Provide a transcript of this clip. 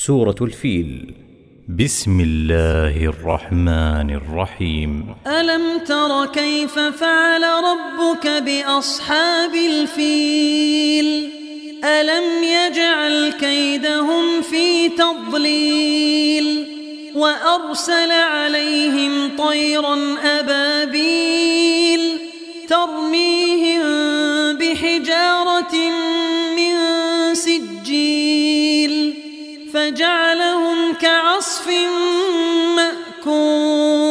سورة الفيل. بسم الله الرحمن الرحيم. ألم تر كيف فعل ربك بأصحاب الفيل ألم يجعل كيدهم في تضليل وأرسل عليهم طيرا أبابيل ترميهم بحجارة من سجيل فجعلهم كعصف مأكول.